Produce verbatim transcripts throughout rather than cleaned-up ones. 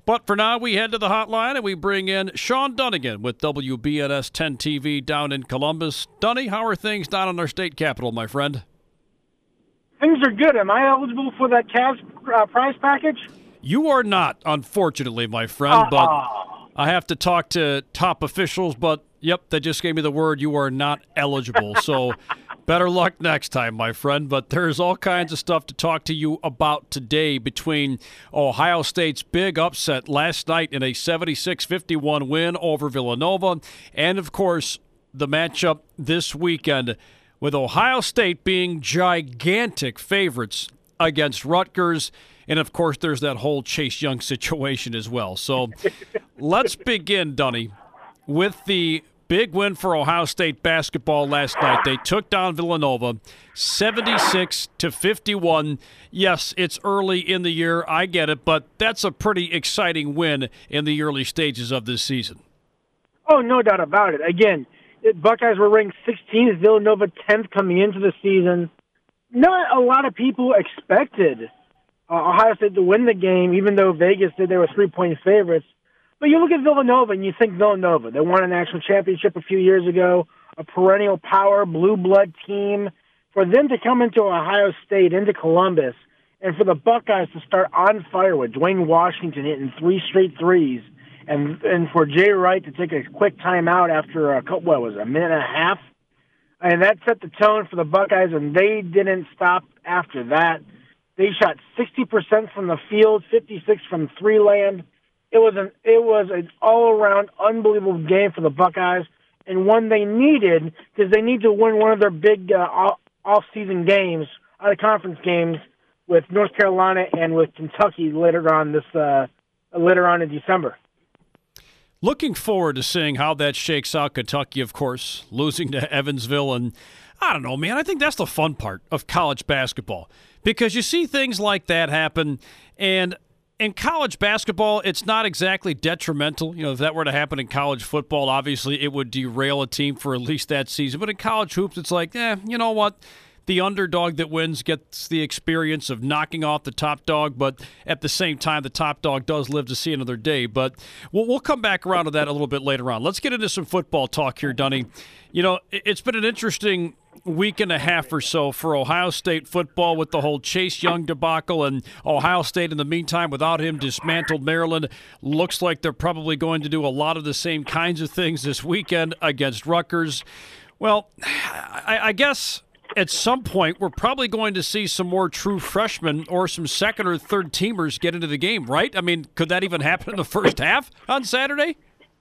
But for now, we head to the hotline and we bring in Sean Dunnigan with W B N S ten T V down in Columbus. Dunny, how are things down in our state capital, my friend? Things are good. Am I eligible for that Cavs uh, prize package? You are not, unfortunately, my friend, uh, but I have to talk to top officials, but yep, they just gave me the word you are not eligible. So better luck next time, my friend. But there's all kinds of stuff to talk to you about today between Ohio State's big upset last night in a seventy-six fifty-one win over Villanova, and, of course, the matchup this weekend with Ohio State being gigantic favorites against Rutgers. And, of course, there's that whole Chase Young situation as well. So let's begin, Dunny, with the big win for Ohio State basketball last night. They took down Villanova seventy-six to fifty-one. Yes, it's early in the year. I get it, but that's a pretty exciting win in the early stages of this season. Oh, no doubt about it. Again, it, Buckeyes were ranked sixteenth, Villanova tenth coming into the season. Not a lot of people expected uh, Ohio State to win the game, even though Vegas said they were three-point favorites. But you look at Villanova and you think Villanova. They won a national championship a few years ago, a perennial power, blue blood team. For them to come into Ohio State, into Columbus, and for the Buckeyes to start on fire with Dwayne Washington hitting three straight threes, and and for Jay Wright to take a quick timeout after a couple, what was it, a minute and a half, and that set the tone for the Buckeyes, and they didn't stop after that. They shot sixty percent from the field, fifty-six from three land. It was an it was an all-around unbelievable game for the Buckeyes, and one they needed because they need to win one of their big uh, off-season games, out-of-conference games, with North Carolina and with Kentucky later on this uh, later on in December. Looking forward to seeing how that shakes out. Kentucky, of course, losing to Evansville, and I don't know, man. I think that's the fun part of college basketball because you see things like that happen, and in college basketball, it's not exactly detrimental. You know, if that were to happen in college football, obviously it would derail a team for at least that season. But in college hoops, it's like, eh, you know what? The underdog that wins gets the experience of knocking off the top dog, but at the same time, the top dog does live to see another day. But we'll, we'll come back around to that a little bit later on. Let's get into some football talk here, Dunny. You know, it's been an interesting week and a half or so for Ohio State football with the whole Chase Young debacle, and Ohio State, in the meantime, without him, dismantled Maryland. Looks like they're probably going to do a lot of the same kinds of things this weekend against Rutgers. Well, I, I guess at some point we're probably going to see some more true freshmen or some second or third teamers get into the game, right? I mean, could that even happen in the first half on Saturday?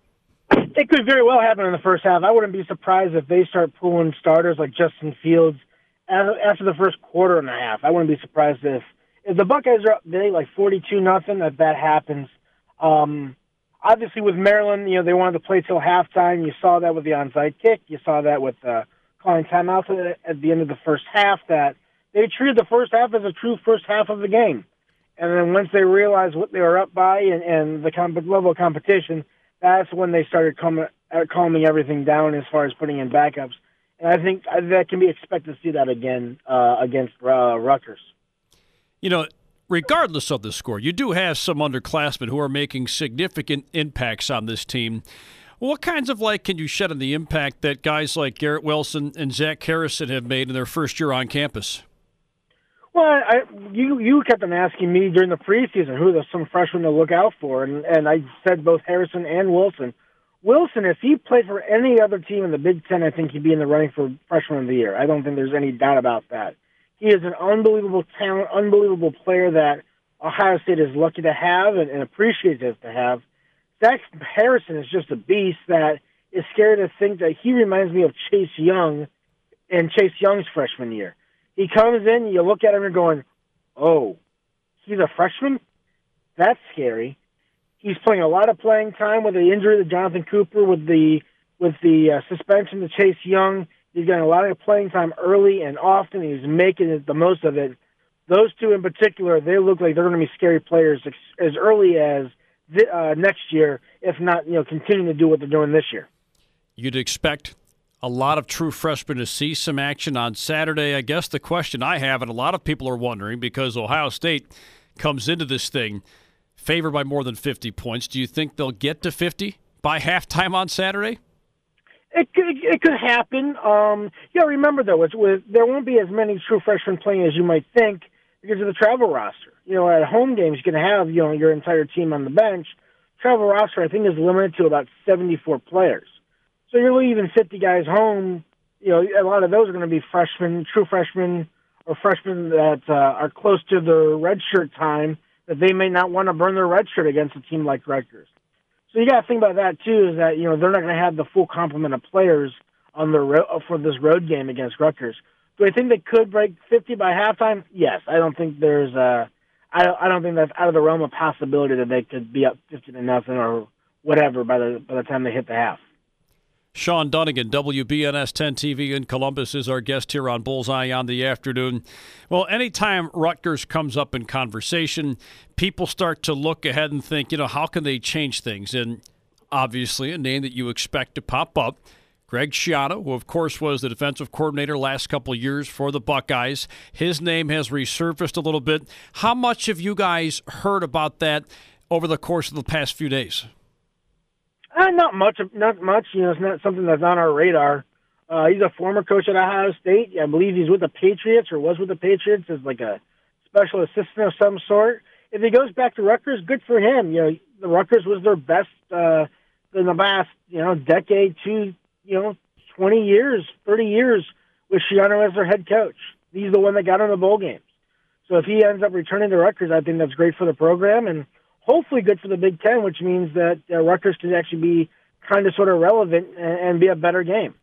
It could very well happen in the first half. I wouldn't be surprised if they start pulling starters like Justin Fields after the first quarter and a half. I wouldn't be surprised if if the Buckeyes are up big, like forty-two nothing, that that happens. Um, obviously, with Maryland, you know, they wanted to play till halftime. You saw that with the onside kick. You saw that with uh, calling timeouts at, at the end of the first half. That they treated the first half as a true first half of the game. And then once they realized what they were up by and, and the comp- level of competition, that's when they started calm- calming everything down as far as putting in backups. And I think that can be expected to see that again uh, against uh, Rutgers. You know, regardless of the score, you do have some underclassmen who are making significant impacts on this team. What kinds of light can you shed on the impact that guys like Garrett Wilson and Zach Harrison have made in their first year on campus? Well, I, you you kept on asking me during the preseason who are some freshmen to look out for, and, and I said both Harrison and Wilson. Wilson, if he played for any other team in the Big Ten, I think he'd be in the running for Freshman of the Year. I don't think there's any doubt about that. He is an unbelievable talent, unbelievable player that Ohio State is lucky to have and, and appreciative to have. Zach Harrison is just a beast that is scary to think that he reminds me of Chase Young in Chase Young's freshman year. He comes in, you look at him and going, oh, he's a freshman? That's scary. He's playing a lot of playing time with the injury to Jonathan Cooper, with the with the uh, suspension to Chase Young. He's getting a lot of playing time early and often. He's making it, the most of it. Those two in particular, they look like they're going to be scary players as early as th- uh, next year, if not, you know, continuing to do what they're doing this year. You'd expect a lot of true freshmen to see some action on Saturday. I guess the question I have, and a lot of people are wondering, because Ohio State comes into this thing favored by more than fifty points. Do you think they'll get to fifty by halftime on Saturday? It could, it could happen. Um, yeah, remember, though, it's with, there won't be as many true freshmen playing as you might think because of the travel roster. You know, at home games, you can have, you know, your entire team on the bench. Travel roster, I think, is limited to about seventy-four players. So you're leaving fifty guys home. You know, a lot of those are going to be freshmen, true freshmen, or freshmen that uh, are close to their redshirt time that they may not want to burn their redshirt against a team like Rutgers. So you got to think about that too. Is that you know they're not going to have the full complement of players on the ro- for this road game against Rutgers. Do I think they could break fifty by halftime? Yes. I don't think there's a. I don't, I don't think that's out of the realm of possibility that they could be up fifty to nothing or whatever by the by the time they hit the half. Sean Dunnigan, W B N S ten T V in Columbus, is our guest here on Bullseye on the Afternoon. Well, anytime Rutgers comes up in conversation, people start to look ahead and think, you know, how can they change things? And obviously a name that you expect to pop up, Greg Schiano, who of course was the defensive coordinator last couple of years for the Buckeyes. His name has resurfaced a little bit. How much have you guys heard about that over the course of the past few days? Uh, not much. Not much. You know, it's not something that's on our radar. Uh, he's a former coach at Ohio State. I believe he's with the Patriots or was with the Patriots as like a special assistant of some sort. If he goes back to Rutgers, good for him. You know, the Rutgers was their best uh, in the last you know decade, two, you know, twenty years, thirty years with Schiano as their head coach. He's the one that got in the bowl games. So if he ends up returning to Rutgers, I think that's great for the program and hopefully good for the Big Ten, which means that uh, Rutgers can actually be kind of sort of relevant and, and be a better game.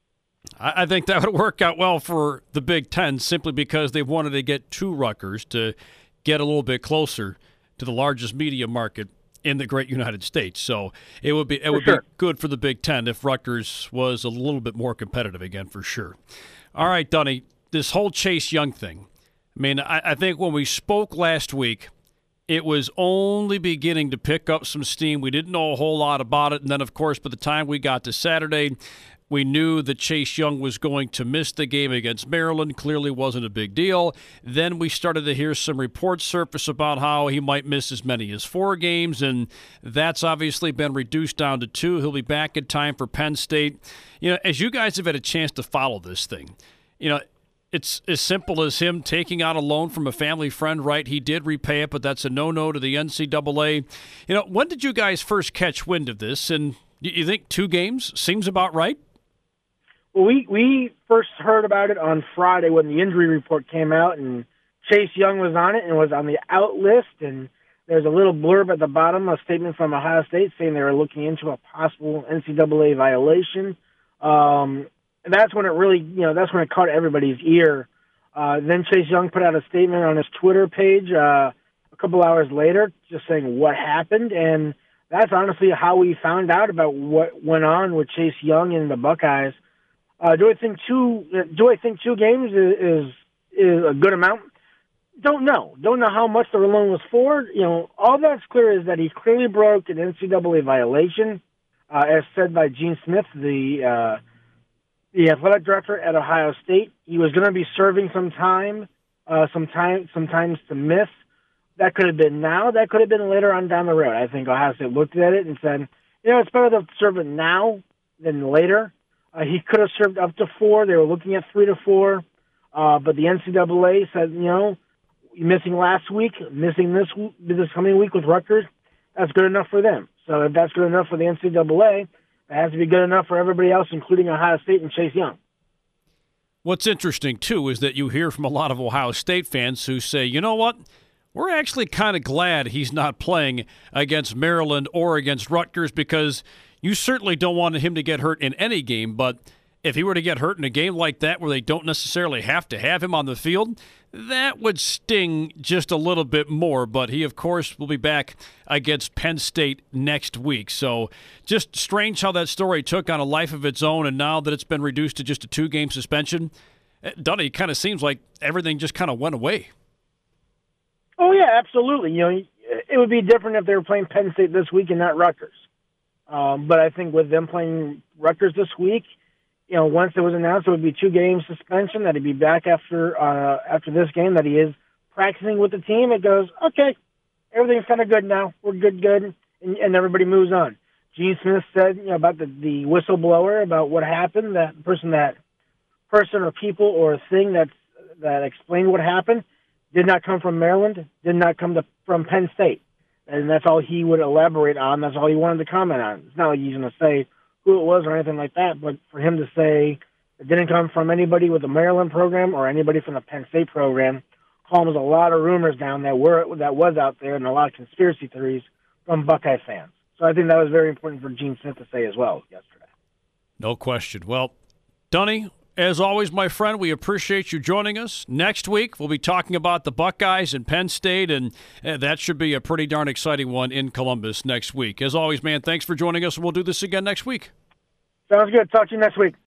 I think that would work out well for the Big Ten simply because they wanted to get to Rutgers to get a little bit closer to the largest media market in the great United States. So it would be it for would sure. be good for the Big Ten if Rutgers was a little bit more competitive again, for sure. All right, Dunny, this whole Chase Young thing. I mean, I, I think when we spoke last week, it was only beginning to pick up some steam. We didn't know a whole lot about it. And then, of course, by the time we got to Saturday, we knew that Chase Young was going to miss the game against Maryland. Clearly wasn't a big deal. Then we started to hear some reports surface about how he might miss as many as four games, and that's obviously been reduced down to two. He'll be back in time for Penn State. You know, as you guys have had a chance to follow this thing, you know, it's as simple as him taking out a loan from a family friend, right? He did repay it, but that's a no-no to the N C double A. You know, when did you guys first catch wind of this? And you think two games seems about right? Well, we, we first heard about it on Friday when the injury report came out, and Chase Young was on it and was on the out list. And there's a little blurb at the bottom, a statement from Ohio State saying they were looking into a possible N C double A violation. Um And that's when it really, you know, that's when it caught everybody's ear. Uh, then Chase Young put out a statement on his Twitter page uh, a couple hours later just saying what happened. And that's honestly how we found out about what went on with Chase Young and the Buckeyes. Uh, do I think two, do I think two games is, is, is a good amount? Don't know. Don't know how much the loan was for. You know, all that's clear is that he clearly broke an N C double A violation, uh, as said by Gene Smith, the uh, the athletic director at Ohio State. He was going to be serving some time, uh, some time, sometimes to miss. That could have been now. That could have been later on down the road. I think Ohio State looked at it and said, you know, it's better to serve it now than later. Uh, he could have served up to four. They were looking at three to four. Uh, but the N C double A said, you know, missing last week, missing this this coming week with Rutgers, that's good enough for them. So if that's good enough for the N C double A, it has to be good enough for everybody else, including Ohio State and Chase Young. What's interesting, too, is that you hear from a lot of Ohio State fans who say, you know what, we're actually kind of glad he's not playing against Maryland or against Rutgers because you certainly don't want him to get hurt in any game, but if he were to get hurt in a game like that where they don't necessarily have to have him on the field, that would sting just a little bit more. But he, of course, will be back against Penn State next week. So just strange how that story took on a life of its own, and now that it's been reduced to just a two-game suspension, Dunny, kind of seems like everything just kind of went away. Oh, yeah, absolutely. You know, it would be different if they were playing Penn State this week and not Rutgers. Um, but I think with them playing Rutgers this week, you know, once it was announced it would be two game suspension, that he'd be back after uh, after this game, that he is practicing with the team, it goes, okay, everything's kind of good now. We're good, good, and, and everybody moves on. Gene Smith said, you know, about the, the whistleblower, about what happened, that person, that person or people or thing that's, that explained what happened did not come from Maryland, did not come to, from Penn State. And that's all he would elaborate on. That's all he wanted to comment on. It's not like he's going to say who it was or anything like that, but for him to say it didn't come from anybody with the Maryland program or anybody from the Penn State program calms a lot of rumors down that were that was out there and a lot of conspiracy theories from Buckeye fans. So I think that was very important for Gene Smith to say as well yesterday. No question. Well, Dunny, as always, my friend, we appreciate you joining us. Next week, we'll be talking about the Buckeyes and Penn State, and uh, that should be a pretty darn exciting one in Columbus next week. As always, man, thanks for joining us, and we'll do this again next week. Sounds good. Talk to you next week.